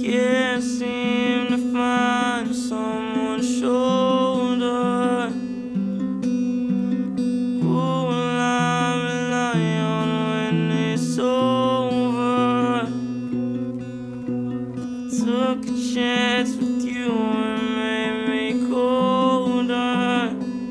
can't seem to find someone's shoulder. Who will I rely on when it's over? Took a chance with you and made me colder.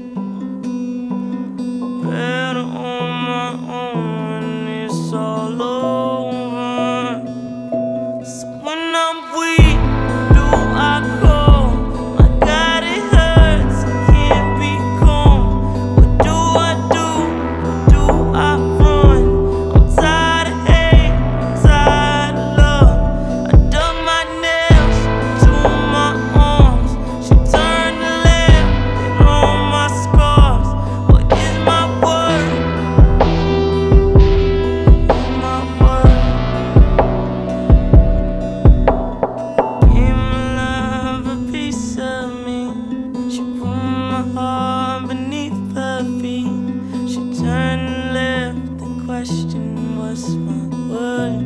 Better on my own when it's all over. So when I'm weak, do I call? My God, it hurts, I can't be calm. What do I do? What do I run? I'm tired of hate, I'm tired of love. I dug my nails to my arms. She turned the lamp and all my scars. What is my word? My word. Gave my love a piece of me. She put my heart beneath her feet. She turned and left. The question was my word.